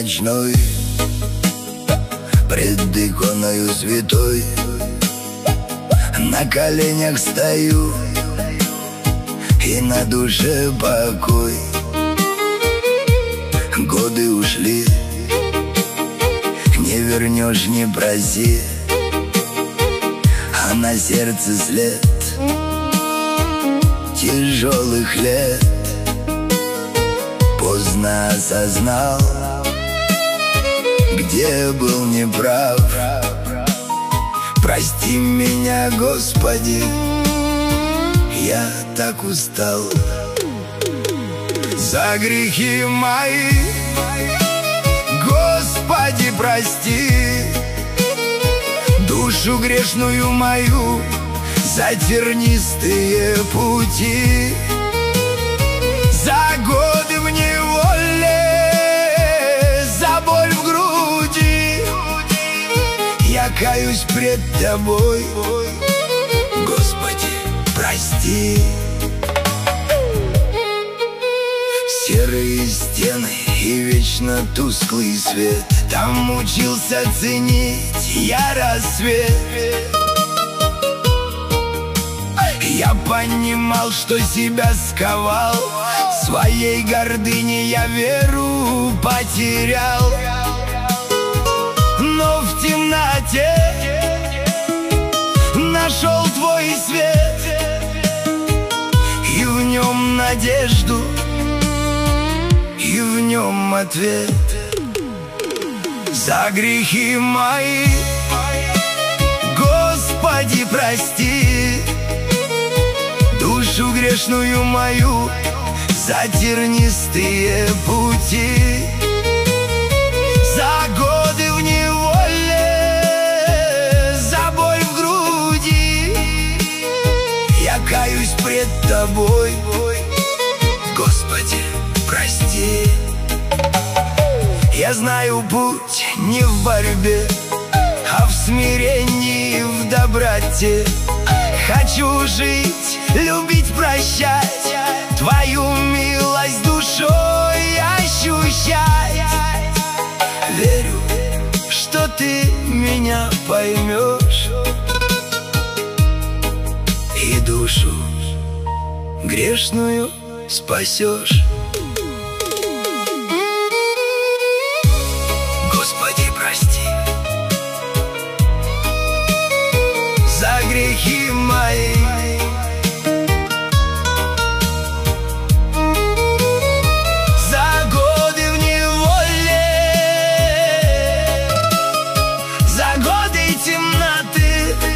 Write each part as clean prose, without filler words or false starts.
ночной пред иконою святой на коленях стою, и на душе покой. Годы ушли, не вернешь, не проси, а на сердце след тяжелых лет. Поздно осознал, где был неправ. Прости меня, Господи, я так устал. За грехи мои, Господи, прости. Душу грешную мою за тернистые пути, за годы в неволе, за боль в груди. Я каюсь пред Тобой, Господи, прости. Серые стены и вечно тусклый свет, там учился ценить я рассвет. Я понимал, что себя сковал, своей гордыне я веру потерял. Но в темноте нашел Твой свет, и в нем надежду, и в нем ответ. За грехи мои, Господи, прости. Душу грешную мою за тернистые пути, за годы в неволе, за боль в груди. Я каюсь пред Тобой, Господи, прости. Я знаю путь не в борьбе, а в смирении, в доброте. Хочу жить, любить, прощать, Твою милость душой ощущать. Верю, что Ты меня поймешь и душу грешную спасешь. Господи, прости за грехи мои, за годы в неволе, за годы темноты.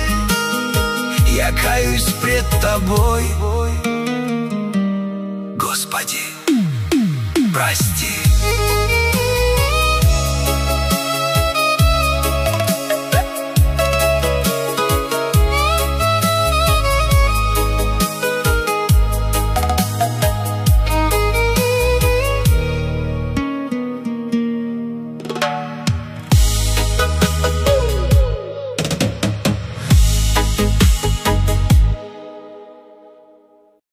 Я каюсь пред Тобой, Господи, прости.